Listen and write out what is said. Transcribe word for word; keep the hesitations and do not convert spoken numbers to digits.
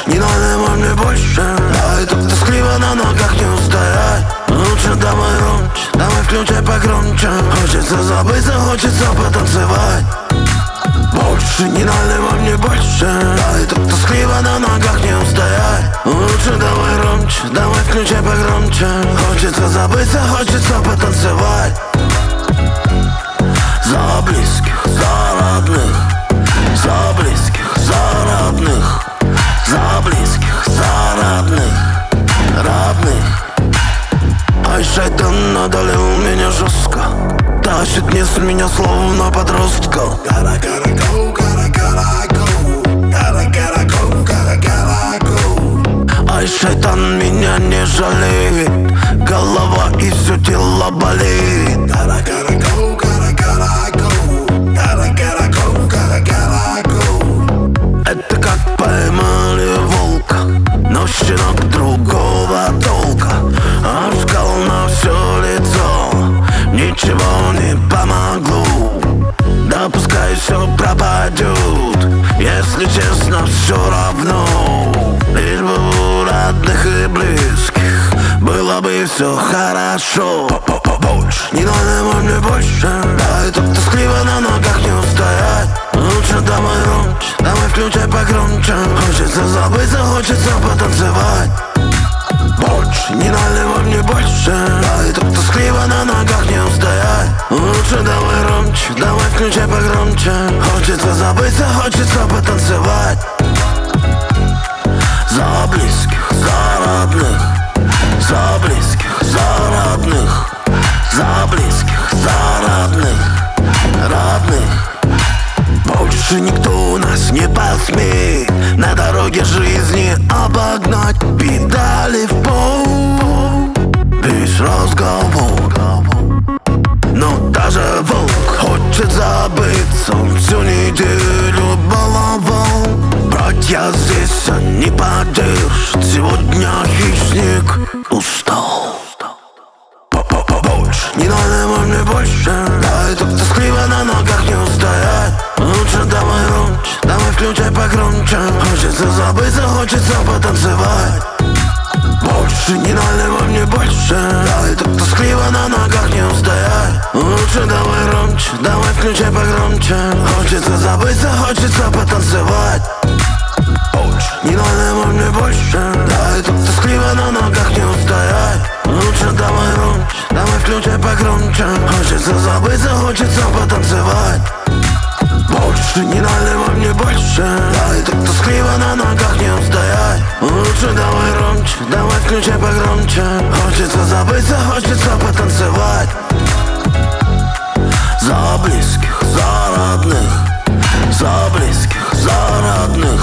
не наливай мне больше. Ай, так тоскливо на ногах не устоять. Лучше давай громче, давай включай погромче. Хочется забыться, хочется потанцевать. Больше не наливай мне больше. Ай, так тоскливо на ногах не устоять. Лучше давай громче, давай включай погромче. Хочется забыться, хочется потанцевать. За близких, за родных, за близких, за родных, за близких, за родных, родных. Ай, шайтан одолел меня жестко, тащит вниз меня словно подростка. Gotta, gotta go, gotta, gotta go, gotta, gotta go, gotta, gotta go. Ай, шайтан меня не жалеет, голова и все тело болит. Gotta, gotta go, gotta, gotta go, gotta, gotta go, gotta, gotta go. Это как поймали волка, но щенок другого толка. Обжигал на все лицо, ничего не помогло. Да пускай все пропадет, если честно, все равно. Лишь бы у родных и близких было бы все хорошо. Больше не наливай мне больше. Ай, так тоскливо на ногах не устоять. Лучше давай громче, давай включай погромче. Хочется забыться, хочется потанцевать. Больше не наливай мне больше. Ай, так тоскливо на ногах не устоять. Лучше давай громче, давай включай погромче. Хочется забыться, хочется потанцевать. За близких, за родных, за близких, за родных, за близких, за родных, родных. Больше никто нас не посмеет на дороге жизни обогнать. Педали в пол, без разговора. Но даже волк хочет забыться, он всю неделю баловал. Братья здесь, они поддержат, сегодня хищник устал. Больше не наливай мне больше. Ай, так тоскливо на ногах не устоять. Лучше давай громче, давай включай погромче. Хочется забыться, хочется потанцевать. Больше не наливай мне больше. Ай, так тоскливо на ногах не устоять. Лучше давай громче, давай включай погромче. Хочется забыться, хочется потанцевать. Больше не наливай мне больше. Ай, так тоскливо на ногах не устоять. Лучше давай громче, давай включай погромче. Хочется забыться, хочется потанцевать. Больше не наливай мне больше. Ай, так тоскливо на ногах не устоять. Лучше давай громче, давай включай погромче. Хочется забыться, хочется потанцевать. За близких, за родных, за близких, за родных.